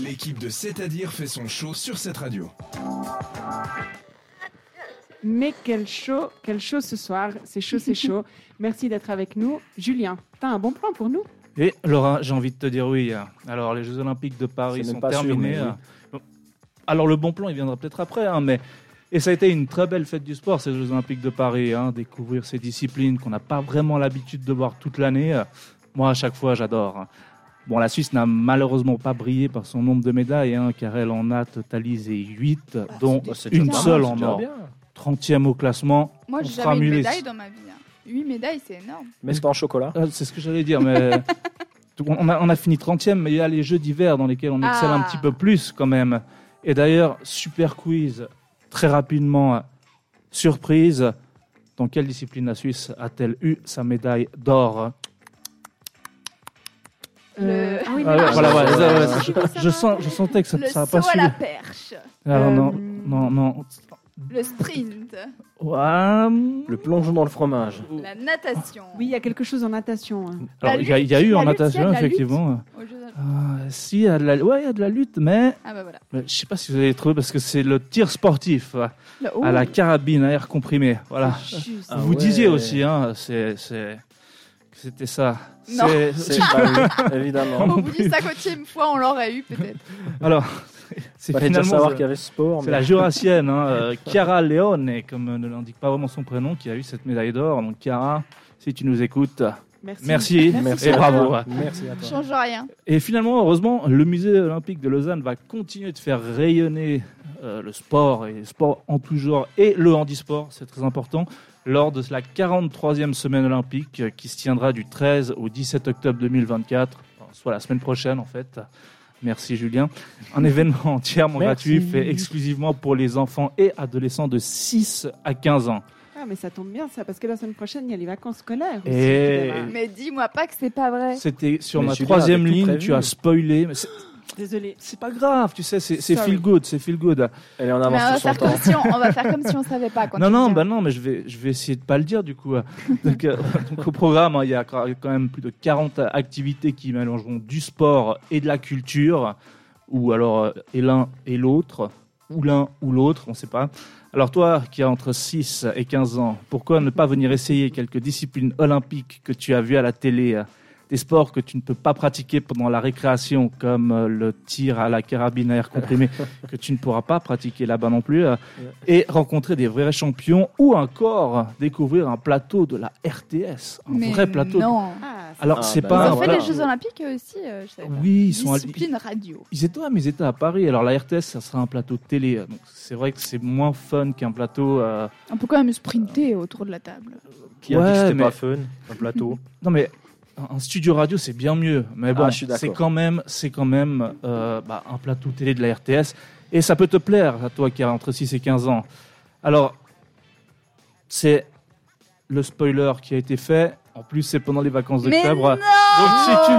l'équipe de C'est-à-dire fait son show sur cette radio. Mais quel show ce soir. C'est chaud, c'est chaud. Merci d'être avec nous. Julien, t'as un bon plan pour nous ? Et Laura, j'ai envie de te dire oui. Alors, les Jeux Olympiques de Paris sont terminés. Sûr, oui. Alors, le bon plan, il viendra peut-être après, mais... Et ça a été une très belle fête du sport, ces Jeux Olympiques de Paris. Découvrir ces disciplines qu'on n'a pas vraiment l'habitude de voir toute l'année. Moi, à chaque fois, j'adore. Bon, la Suisse n'a malheureusement pas brillé par son nombre de médailles, car elle en a totalisé 8, dont une seule en or. 30e au classement. Moi, j'ai jamais eu une médaille dans ma vie. 8 médailles, c'est énorme. Mais c'est pas en chocolat. C'est ce que j'allais dire, mais on a fini 30e, mais il y a les Jeux d'hiver dans lesquels on excelle un petit peu plus quand même. Et d'ailleurs, super quiz, très rapidement, surprise, dans quelle discipline la Suisse a-t-elle eu sa médaille d'or ? Je sentais que ça n'a pas saut su. à la perche. Non. Le sprint. Le plongeon dans le fromage. La natation. Oui, il y a quelque chose en natation. Alors, il y a eu en natation, effectivement. Si, il y a de la lutte, mais Ah bah voilà. je ne sais pas si vous allez trouver, parce que c'est le tir sportif à la carabine à air comprimé. Voilà. Vous disiez aussi, c'était ça. Non. C'est pas évidemment. Au bout du 50e fois, on l'aurait eu peut-être. Alors, c'est fallait déjà finalement savoir qu'il y avait ce sport. c'est la jurassienne, Chiara Leone, comme ne l'indique pas vraiment son prénom, qui a eu cette médaille d'or. Donc Chiara, si tu nous écoutes, merci et bravo. Merci à toi. Change rien. Et finalement, heureusement, le musée olympique de Lausanne va continuer de faire rayonner le sport et le sport en tout genre et le handisport, c'est très important, lors de la 43e semaine olympique qui se tiendra du 13 au 17 octobre 2024, soit la semaine prochaine en fait. Merci Julien. Un événement entièrement gratuit fait exclusivement pour les enfants et adolescents de 6 à 15 ans. Ah, mais ça tombe bien ça, parce que la semaine prochaine, il y a les vacances scolaires aussi. Et Mais dis-moi pas que c'est pas vrai. c'était sur ma Julien 3e avait tout ligne, prévu. tu as spoilé. Mais Désolée. c'est pas grave, tu sais, c'est Sorry. feel good. Elle est en Mais avance sur son temps. on va faire comme si on savait pas. Non, mais je vais essayer de pas le dire du coup. Donc au programme, il y a quand même plus de 40 activités qui mélangeront du sport et de la culture, ou alors et l'un et l'autre, ou l'un ou l'autre, on ne sait pas. Alors toi, qui as entre 6 et 15 ans, pourquoi ne pas venir essayer quelques disciplines olympiques que tu as vues à la télé, des sports que tu ne peux pas pratiquer pendant la récréation, comme le tir à la carabine à air comprimé, que tu ne pourras pas pratiquer là-bas non plus, et rencontrer des vrais champions, ou encore découvrir un plateau de la RTS, un vrai plateau. Non. Alors c'est Ils pas. ont fait les Jeux Olympiques aussi. Je savais pas. Oui, ils sont Discipline radio. Ils étaient à Paris. Alors la RTS, ça sera un plateau de télé. Donc c'est vrai que c'est moins fun qu'un plateau. On peut quand même sprinter autour de la table. Qui a dit que c'était mais- pas fun, un plateau. Non mais un studio radio c'est bien mieux. Mais bon, je suis d'accord. c'est quand même un plateau télé de la RTS et ça peut te plaire à toi qui as entre 6 et 15 ans. Alors c'est le spoiler qui a été fait. En plus, c'est pendant les vacances d'octobre. Donc c'est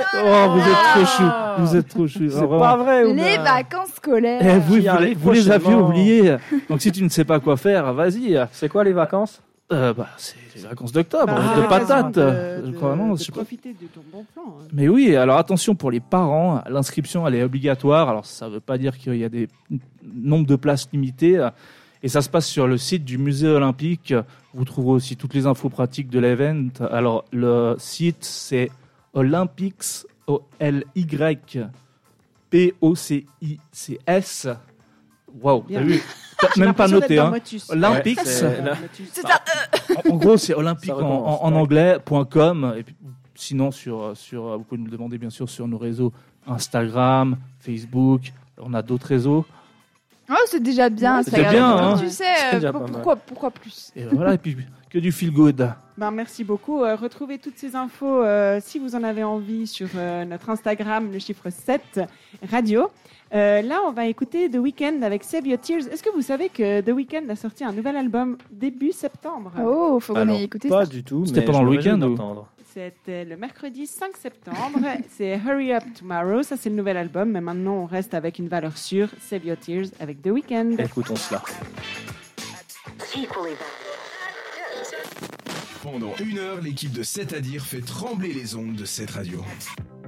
vous êtes trop chou. C'est pas vrai. Les vacances scolaires. Eh, vous Qui arrive les aviez prochainement. oubliés. Donc si tu ne sais pas quoi faire, vas-y. C'est quoi les vacances? C'est les vacances d'octobre, Bah, de patates. de Je crois, non, je sais pas. profiter de ton bon plan. Mais oui, alors attention pour les parents, l'inscription elle est obligatoire. Alors ça ne veut pas dire qu'il y a des nombres de places limitées. Et ça se passe sur le site du musée olympique. Vous trouverez aussi toutes les infos pratiques de l'event. Alors le site c'est Olympics, OLYPOCICS. Waouh, t'as Bien. vu? T'as même pas noté, hein. Olympics. Ouais, c'est- En gros, c'est olympique Ça recommence, en ouais. anglais.com. Et puis, sinon, vous pouvez nous le demander bien sûr sur nos réseaux Instagram, Facebook. On a d'autres réseaux. Oh, c'est déjà bien. c'est bien, hein. Tu sais, C'est déjà pas mal. pourquoi plus? Et voilà, et puis que du feel good. Merci beaucoup. Retrouvez toutes ces infos, si vous en avez envie, sur notre Instagram, le chiffre 7 radio. Là, on va écouter The Weeknd avec Save Your Tears. Est-ce que vous savez que The Weeknd a sorti un nouvel album début septembre? Oh, faut qu'on Alors, aille écouter pas ça. du tout. C'était mais pendant je le me week-end, réjouis ou d'entendre. C'était le mercredi 5 septembre. C'est Hurry Up Tomorrow. Ça, c'est le nouvel album. Mais maintenant, on reste avec une valeur sûre. Save Your Tears avec The Weeknd. Écoutons cela. Pendant 1 heure, l'équipe de C'est-à-dire fait trembler les ondes de cette radio.